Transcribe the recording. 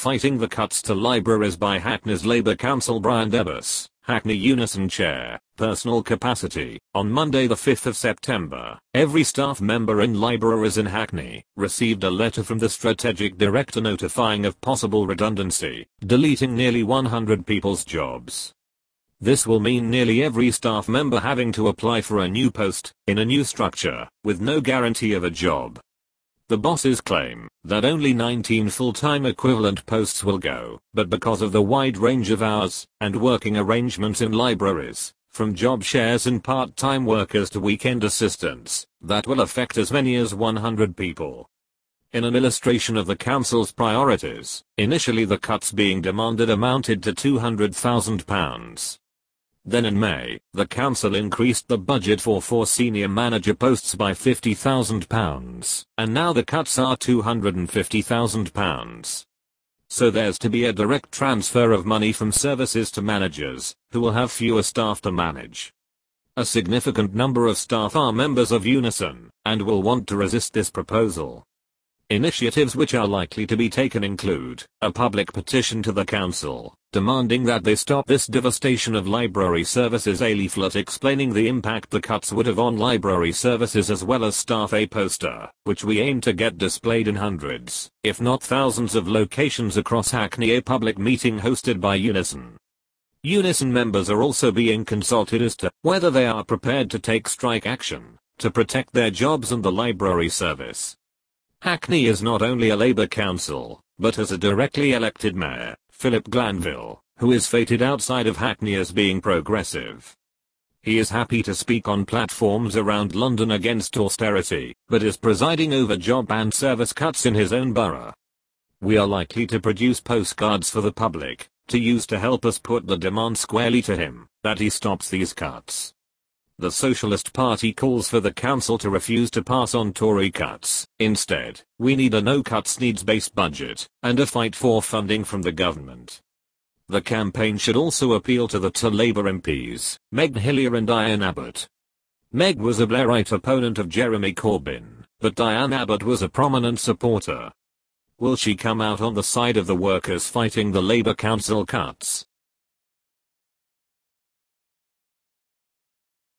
fighting the cuts to libraries by Hackney's Labour Council. Brian Debus, Hackney Unison Chair, Personal Capacity. On Monday the 5th of September, every staff member in libraries in Hackney received a letter from the Strategic Director notifying of possible redundancy, deleting nearly 100 people's jobs. This will mean nearly every staff member having to apply for a new post in a new structure, with no guarantee of a job. The bosses claim that only 19 full-time equivalent posts will go, but because of the wide range of hours and working arrangements in libraries, from job shares and part-time workers to weekend assistants, that will affect as many as 100 people. In an illustration of the council's priorities, initially the cuts being demanded amounted to £200,000. Then in May, the council increased the budget for 4 senior manager posts by £50,000, and now the cuts are £250,000. So there's to be a direct transfer of money from services to managers, who will have fewer staff to manage. A significant number of staff are members of Unison, and will want to resist this proposal. Initiatives which are likely to be taken include a public petition to the council, demanding that they stop this devastation of library services, a leaflet explaining the impact the cuts would have on library services as well as staff, a poster, which we aim to get displayed in hundreds, if not thousands of locations across Hackney, a public meeting hosted by Unison. Unison members are also being consulted as to whether they are prepared to take strike action to protect their jobs and the library service. Hackney is not only a Labour council, but has a directly elected mayor, Philip Glanville, who is fated outside of Hackney as being progressive. He is happy to speak on platforms around London against austerity, but is presiding over job and service cuts in his own borough. We are likely to produce postcards for the public, to use to help us put the demand squarely to him, that he stops these cuts. The Socialist Party calls for the council to refuse to pass on Tory cuts. Instead, we need a no-cuts needs-based budget, and a fight for funding from the government. The campaign should also appeal to the two Labour MPs, Meg Hillier and Diane Abbott. Meg was a Blairite opponent of Jeremy Corbyn, but Diane Abbott was a prominent supporter. Will she come out on the side of the workers fighting the Labour council cuts?